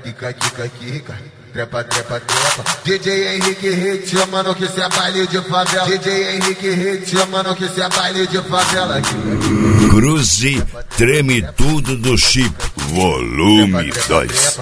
quica, quica, quica, trepa, trepa, trepa. DJ Henrique Hit, mano, que cê é baile de favela. DJ Henrique Hit, mano, que cê é baile de favela. Cruze, treme tudo do chip, volume 2.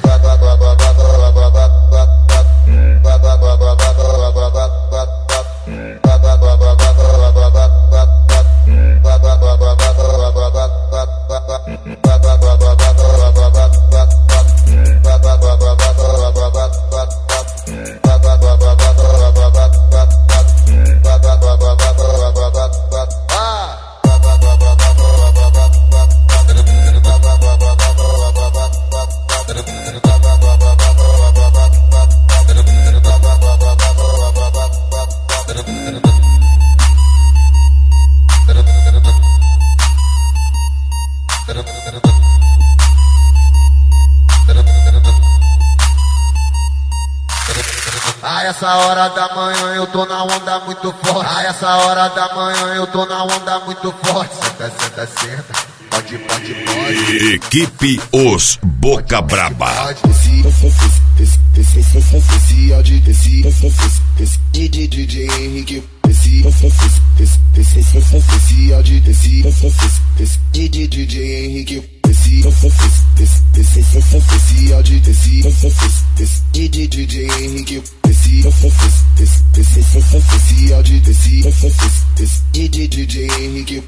A essa hora da manhã eu tô na onda muito forte. A essa hora da manhã eu tô na onda muito forte. Senta, senta, senta. Pode, pode, pode. Equipe Os Boca Braba. DJ Henrique. DJ Henrique. DJ Henrique. DJ Henrique.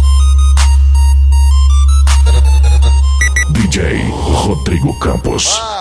DJ Rodrigo Campos.